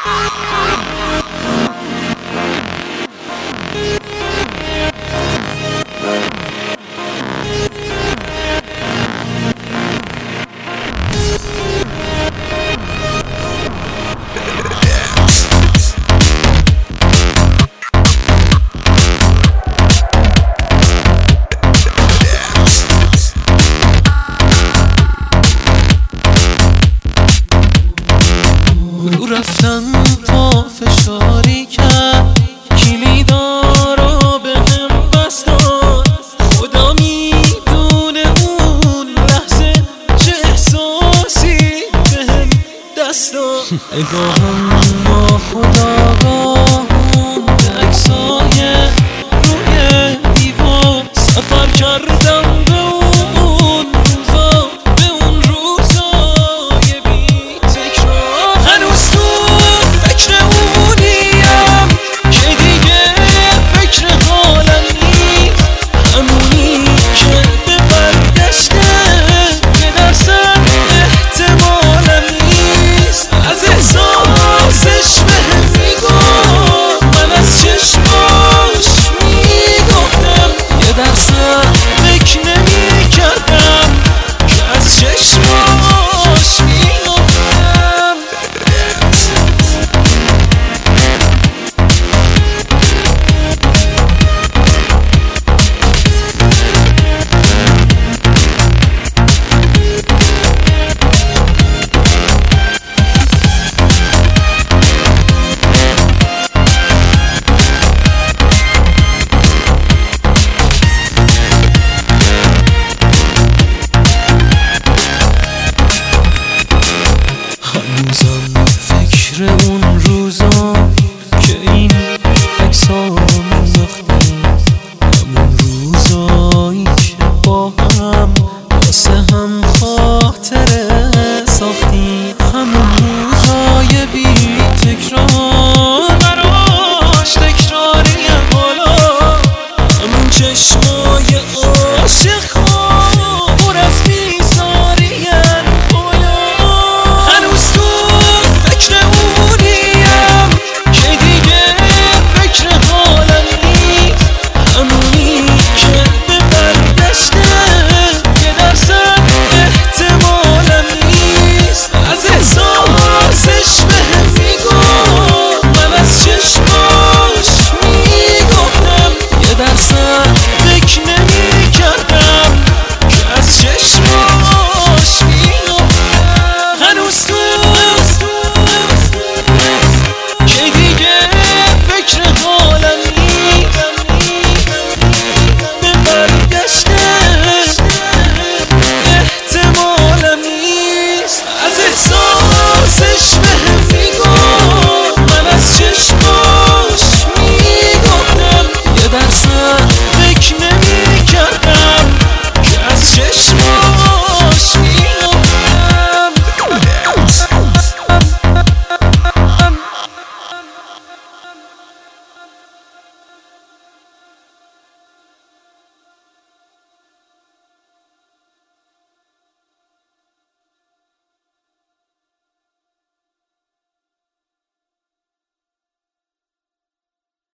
رفتن پا فشاری کرد، کلیدارو به هم بست داد. خدا میدونه اون لحظه چه احساسی به هم دست داد. نگاهم با خدا راهون عکسای روی دیوار، سفر کردم به اون روزا، به اون روزای بی تکرار. هنوز تو فکر اونیم که دیگه فکر حالم نیست، همونی که به برگشته که درصد احتمالم نیست. از احساسش بهم میگفت، من از چشماش میگفتم، یه درصد فکر نمیکردم که از چشماش میگفتم. هنوزم فکر اون روزا که این عکس‌ها مینداختیم، همون روزایی که با هم واسه هم خاطره ساختیم، همون